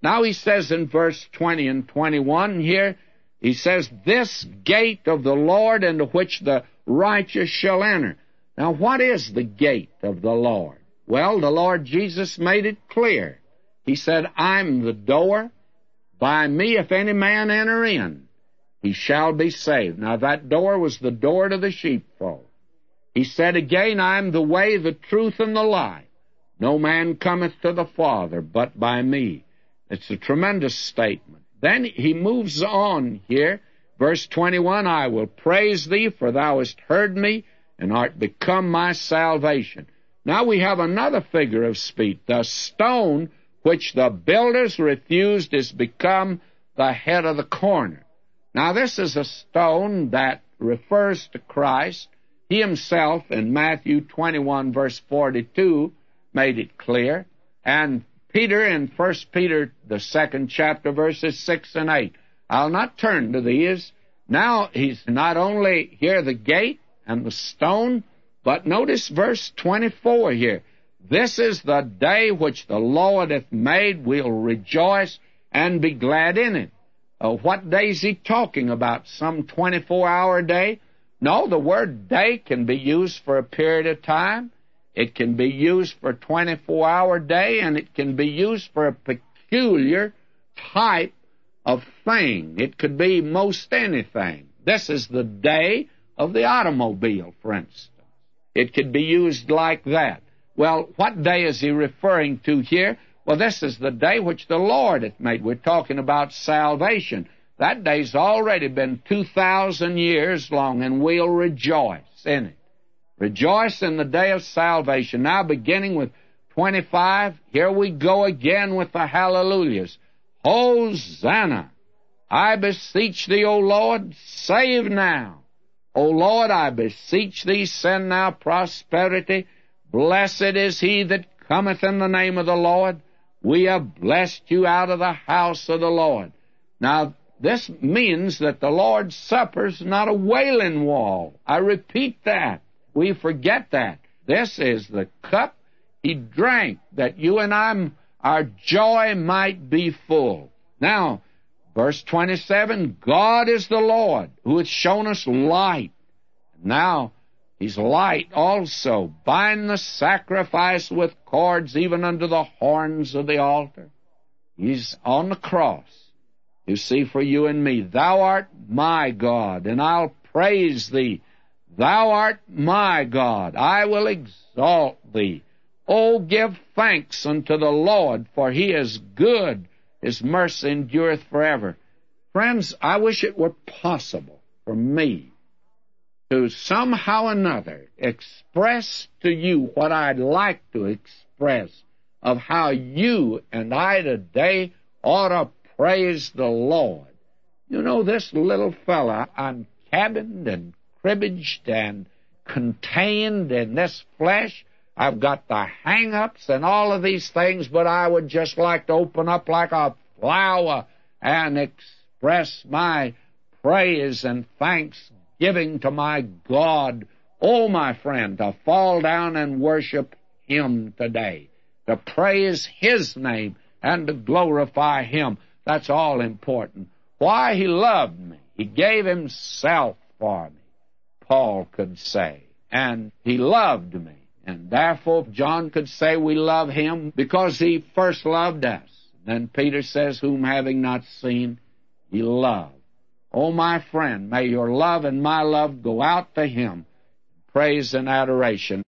Now he says in verse 20 and 21 here, he says, this gate of the Lord into which the righteous shall enter. Now, what is the gate of the Lord? Well, the Lord Jesus made it clear. He said, I'm the door. By me, if any man enter in, he shall be saved. Now, that door was the door to the sheepfold. He said again, I'm the way, the truth, and the life. No man cometh to the Father but by me. It's a tremendous statement. Then he moves on here. Verse 21, I will praise thee, for thou hast heard me, and art become my salvation. Now we have another figure of speech. The stone which the builders refused is become the head of the corner. Now this is a stone that refers to Christ. He himself in Matthew 21, verse 42, made it clear. And Peter in 1 Peter, the 2nd chapter, verses 6 and 8. I'll not turn to these. Now, he's not only here the gate and the stone, but notice verse 24 here. This is the day which the Lord hath made. We'll rejoice and be glad in it. What day is he talking about? Some 24-hour day? No, the word day can be used for a period of time. It can be used for a 24-hour day, and it can be used for a peculiar type of thing. It could be most anything. This is the day of the automobile, for instance. It could be used like that. Well, what day is he referring to here? Well, this is the day which the Lord hath made. We're talking about salvation. That day's already been 2,000 years long, and we'll rejoice in it. Rejoice in the day of salvation. Now, beginning with 25, here we go again with the hallelujahs. Hosanna! I beseech thee, O Lord, save now. O Lord, I beseech thee, send now prosperity. Blessed is he that cometh in the name of the Lord. We have blessed you out of the house of the Lord. Now, this means that the Lord's Supper's not a wailing wall. I repeat that. We forget that. This is the cup he drank, that you and our joy might be full. Now, verse 27, God is the Lord, who hath shown us light. Now, he's light also. Bind the sacrifice with cords, even unto the horns of the altar. He's on the cross. You see, for you and me, thou art my God, and I'll praise thee. Thou art my God, I will exalt thee. Oh, give thanks unto the Lord, for he is good. His mercy endureth forever. Friends, I wish it were possible for me to somehow or another express to you what I'd like to express of how you and I today ought to praise the Lord. You know, this little fella, I'm cabined and cribbaged and contained in this flesh. I've got the hang-ups and all of these things, but I would just like to open up like a flower and express my praise and thanksgiving to my God. Oh, my friend, to fall down and worship him today, to praise his name and to glorify him. That's all important. Why? He loved me. He gave himself for me, Paul could say. And he loved me. And therefore, John could say we love him because he first loved us. Then Peter says, whom having not seen, he loved. Oh, my friend, may your love and my love go out to him. Praise and adoration.